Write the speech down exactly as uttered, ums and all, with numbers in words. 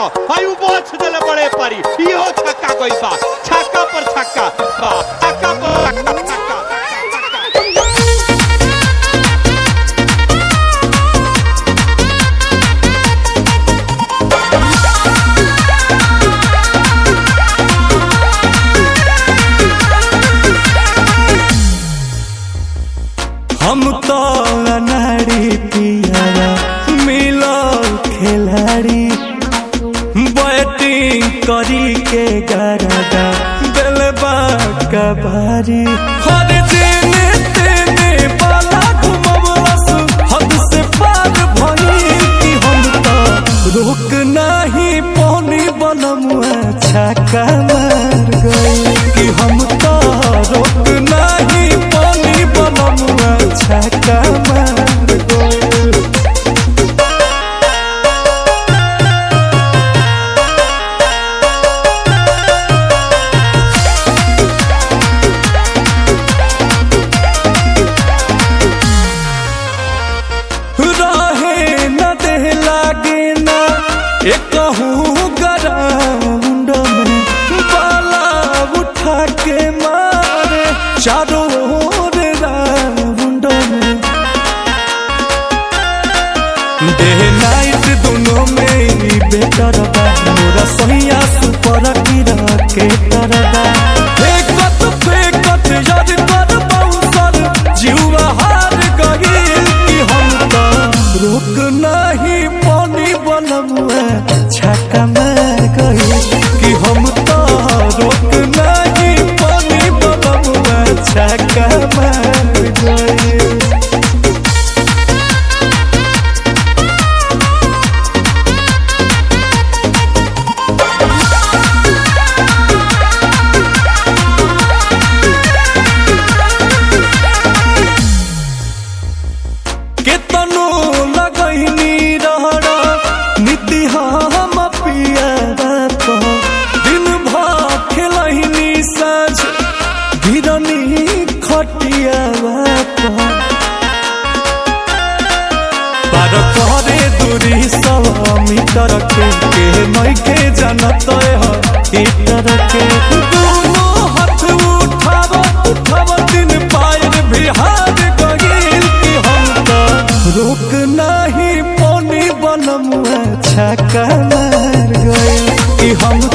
देखो भाई वो बोच देले बड़े पारी इहो छक्का गई बा छक्का पर छक्का बा छक्का पर छक्का हम तो अनाड़ी पियारा मिलो खिलाड़ी बैटिंग करी के गरादा दिलबा कबारी हर दिन तेने बाला घुमवलस हद से पार भइल कि हम तो रोक नहीं पानी बनमुआ छक्का मार गई कि हम तो रोक नहीं पानी बनमुआ छक्का मार गई। रहे न देह लागे ना एक ग्राउंड में बाला उठा के मारे चारों ओर राउंड में डे नाइट दोनों में ही बेटर बा मोरा सहिया सुपर कीरा के तरबा फेकत फेकत याद कर बाउंसर जीवा हार गइल कि हम तो रोक नहीं पानी बनमुआ छक्का मार गइल कि हम तो रोक नहीं पानी बनमुआ छक्का मार गइल। केतनो लगैनी रहरा नीति हम पिया बाप दिन भर खेलैनी साँझ गिरनी खटिया बाप पार करे दूरी सवा मीटर के के नइखे जानत हीटर के दोनों हाथ उठाव उठाव दिन पायर बिहार गइल कि हम तो रोक नहीं पानी बनमुआ छक्का मार गइल कि हम